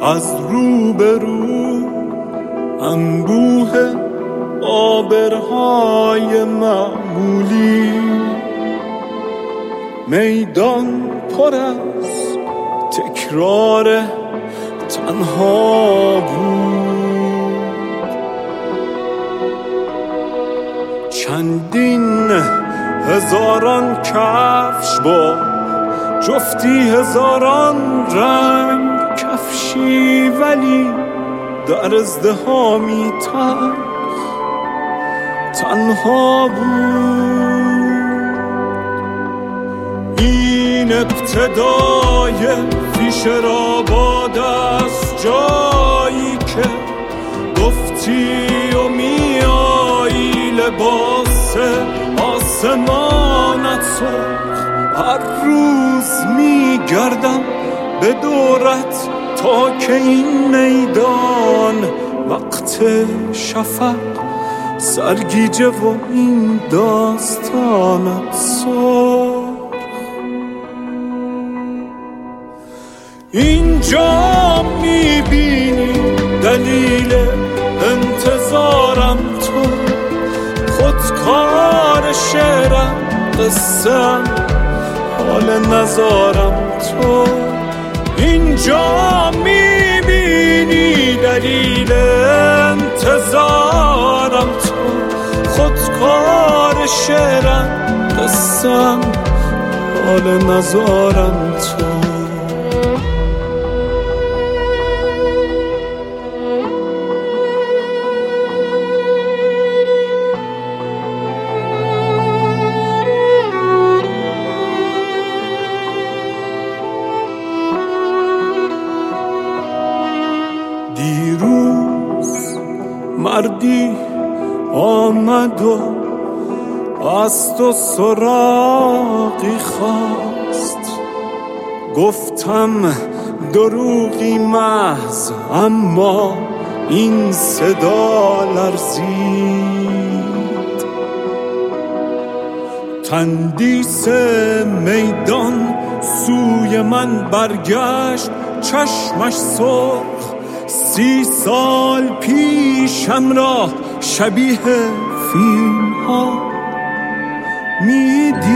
از روبرو انبوه آبرهای معمولی، میدان پر از تکرار تنها بود. چندین هزاران کفش با جفتی هزاران رنگ کفشی، ولی در ازدحامی تنها بود. این ابتدای فیشرآباد است، جایی که گفتی و میایی لباس آسمانت سرخ. هر روز میگردم به دورت تا که این میدان وقت شفق سرگیجه و این داستانت سرخ. اینجا میبینی دلیل انتظارم، تو خودکار شعرم، قصه‌ام، حال نزارم. تو اینجا میبینی دلیل انتظارم، تو خودکار شعرم، قصه‌ام، حال نزارم. تو دیروز مردی آمد و از تو سراغی خواست، گفتم دروغی محض، اما این صدا لرزید. تندیس میدان سوی من برگشت، چشمش سرخ. 30 سال پیشم را شبیه فیلم ها میدید.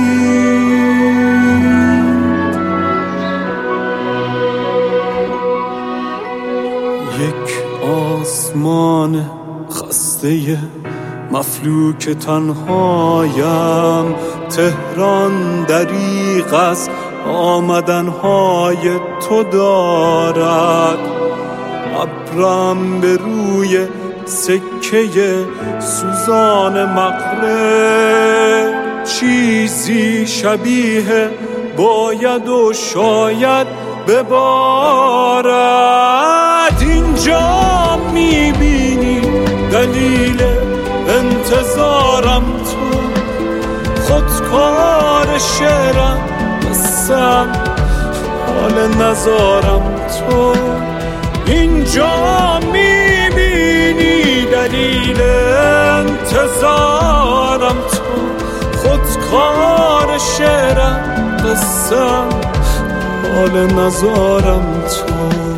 یک آسمان خسته مفلوک تنهایم، تهران دریغ از آمدنهای تو دارد. ابرم به روی سکه سوزان مغرب، چیزی شبیه باید و شاید ببارد. اینجا میبینی دلیل انتظارم، تو خودکار شعرم، قصه‌ام، حال نزارم. تو اینجا میبینی دلیل انتظارم، تو خودکار شعرم، قصه‌ام، حال نزارم. تو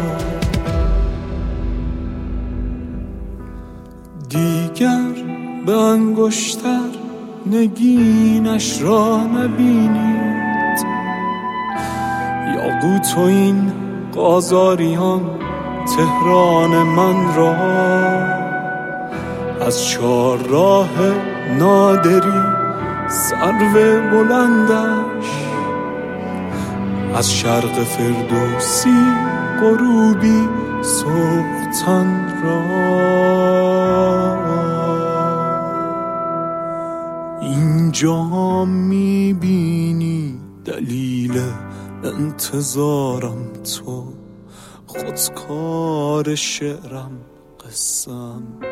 دیگر به انگشتر نگینش را نبینید، یاقوت و این قاذاریان تهران من را. از چهارراه نادری سرو بلندش، از شرق فردوسی غروبی سوختن را. اینجا میبینی دلیل انتظارم، تو خودکار شعرم، قصه‌ام،